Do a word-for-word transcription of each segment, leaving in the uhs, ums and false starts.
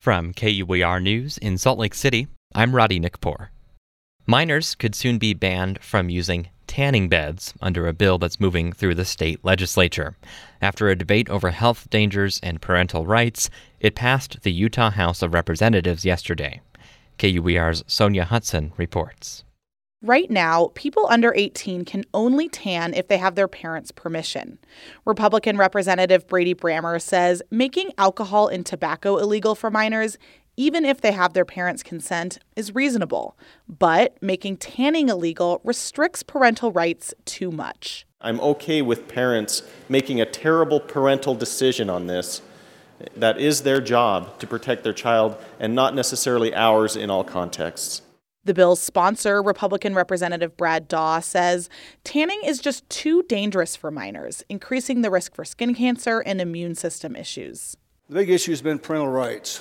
From K U E R News in Salt Lake City, I'm Roddy Nickpour. Minors could soon be banned from using tanning beds under a bill that's moving through the state legislature. After a debate over health dangers and parental rights, it passed the Utah House of Representatives yesterday. K U E R's Sonia Hudson reports. Right now, people under eighteen can only tan if they have their parents' permission. Republican Representative Brady Brammer says making alcohol and tobacco illegal for minors, even if they have their parents' consent, is reasonable. But making tanning illegal restricts parental rights too much. I'm okay with parents making a terrible parental decision on this. That is their job, to protect their child, and not necessarily ours in all contexts. The bill's sponsor, Republican Representative Brad Daw, says tanning is just too dangerous for minors, increasing the risk for skin cancer and immune system issues. The big issue has been parental rights.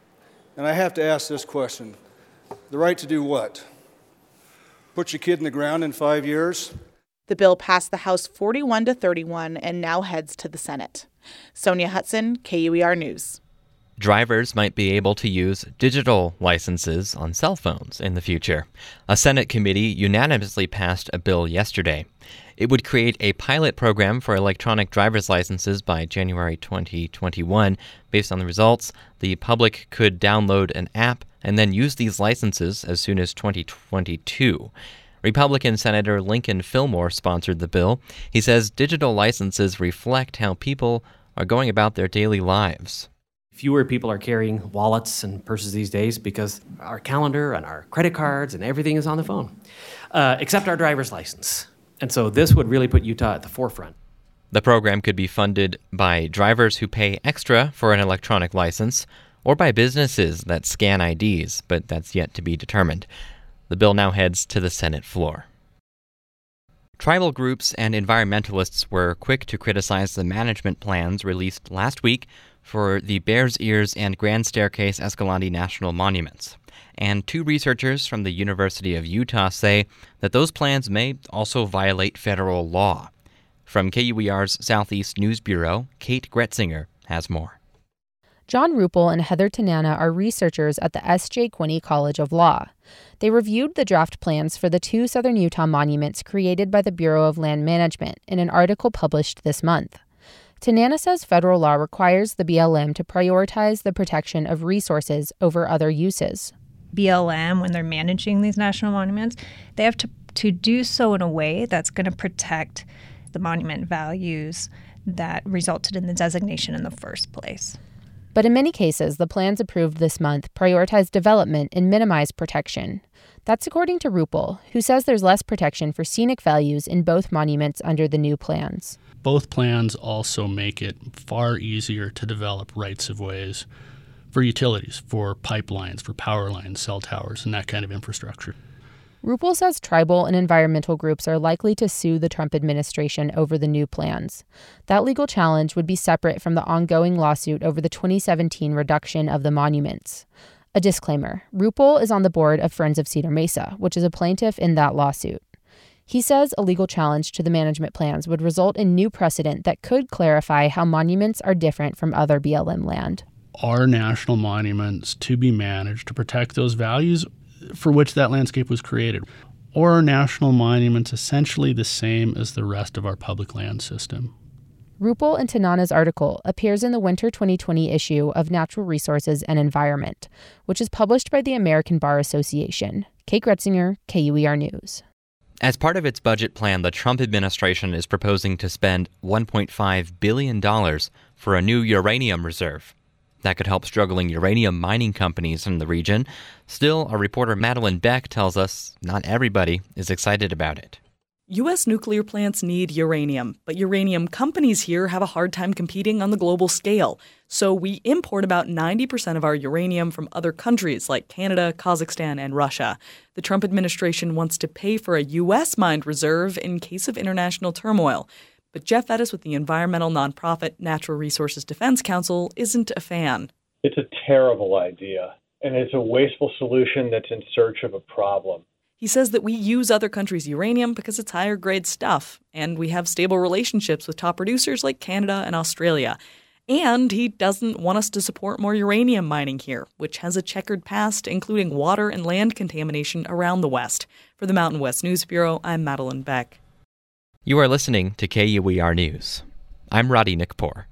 And I have to ask this question. The right to do what? Put your kid in the ground in five years? The bill passed the House forty-one to thirty-one and now heads to the Senate. Sonia Hudson, K U E R News. Drivers might be able to use digital licenses on cell phones in the future. A Senate committee unanimously passed a bill yesterday. It would create a pilot program for electronic driver's licenses by January twenty twenty-one. Based on the results, the public could download an app and then use these licenses as soon as twenty twenty-two. Republican Senator Lincoln Fillmore sponsored the bill. He says digital licenses reflect how people are going about their daily lives. Fewer people are carrying wallets and purses these days because our calendar and our credit cards and everything is on the phone, uh, except our driver's license. And so this would really put Utah at the forefront. The program could be funded by drivers who pay extra for an electronic license or by businesses that scan I Ds, but that's yet to be determined. The bill now heads to the Senate floor. Tribal groups and environmentalists were quick to criticize the management plans released last week for the Bears Ears and Grand Staircase Escalante National Monuments. And two researchers from the University of Utah say that those plans may also violate federal law. From K U E R's Southeast News Bureau, Kate Gretzinger has more. John Ruppel and Heather Tanana are researchers at the S J Quinney College of Law. They reviewed the draft plans for the two Southern Utah monuments created by the Bureau of Land Management in an article published this month. Tanana says federal law requires the B L M to prioritize the protection of resources over other uses. B L M, when they're managing these national monuments, they have to, to do so in a way that's going to protect the monument values that resulted in the designation in the first place. But in many cases, the plans approved this month prioritize development and minimize protection. That's according to Ruppel, who says there's less protection for scenic values in both monuments under the new plans. Both plans also make it far easier to develop rights-of-ways for utilities, for pipelines, for power lines, cell towers, and that kind of infrastructure. Ruppel says tribal and environmental groups are likely to sue the Trump administration over the new plans. That legal challenge would be separate from the ongoing lawsuit over the twenty seventeen reduction of the monuments. A disclaimer, Ruppel is on the board of Friends of Cedar Mesa, which is a plaintiff in that lawsuit. He says a legal challenge to the management plans would result in new precedent that could clarify how monuments are different from other B L M land. Are national monuments to be managed to protect those values for which that landscape was created? Or are national monuments essentially the same as the rest of our public land system? Ruppel and Tanana's article appears in the winter twenty twenty issue of Natural Resources and Environment, which is published by the American Bar Association. Kate Gretzinger, K U E R News. As part of its budget plan, the Trump administration is proposing to spend one point five billion dollars for a new uranium reserve. That could help struggling uranium mining companies in the region. Still, our reporter Madeline Beck tells us not everybody is excited about it. U S nuclear plants need uranium, but uranium companies here have a hard time competing on the global scale. So we import about ninety percent of our uranium from other countries like Canada, Kazakhstan, and Russia. The Trump administration wants to pay for a U S-mined reserve in case of international turmoil. But Jeff Ettis with the environmental nonprofit Natural Resources Defense Council isn't a fan. It's a terrible idea, and it's a wasteful solution that's in search of a problem. He says that we use other countries' uranium because it's higher-grade stuff, and we have stable relationships with top producers like Canada and Australia. And he doesn't want us to support more uranium mining here, which has a checkered past, including water and land contamination around the West. For the Mountain West News Bureau, I'm Madeline Beck. You are listening to K U E R News. I'm Roddy Nikpour.